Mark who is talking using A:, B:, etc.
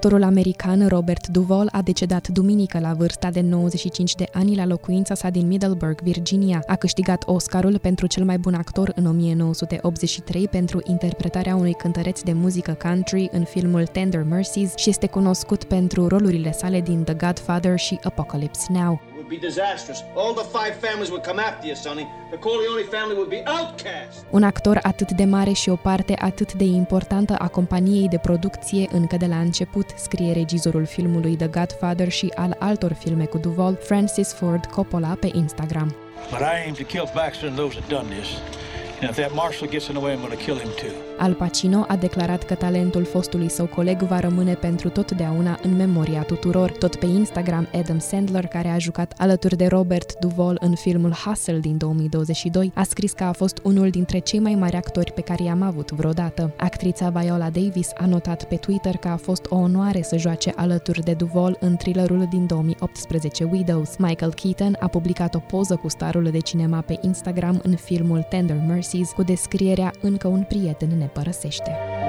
A: Actorul american Robert Duvall a decedat duminică la vârsta de 95 de ani la locuința sa din Middleburg, Virginia. A câștigat Oscarul pentru cel mai bun actor în 1983 pentru interpretarea unui cântăreț de muzică country în filmul Tender Mercies și este cunoscut pentru rolurile sale din The Godfather și Apocalypse Now.
B: Be disastrous. All the 5 families would come after you, Sonny. The Corleone family would be outcast.
A: Un actor atât de mare și o parte atât de importantă a companiei de producție încă de la început, scrie regizorul filmului The Godfather și al altor filme cu Duvall, Francis Ford Coppola, pe Instagram.
C: But I aim to kill Baxter and those that done this. And if that marshal gets in the way, I'm going to kill him too.
A: Al Pacino a declarat că talentul fostului său coleg va rămâne pentru totdeauna în memoria tuturor. Tot pe Instagram, Adam Sandler, care a jucat alături de Robert Duvall în filmul Hustle din 2022, a scris că a fost unul dintre cei mai mari actori pe care i-am avut vreodată. Actrița Viola Davis a notat pe Twitter că a fost o onoare să joace alături de Duvall în thrillerul din 2018 Widows. Michael Keaton a publicat o poză cu starul de cinema pe Instagram în filmul Tender Mercies cu descrierea "Încă un prieten ne părăsește".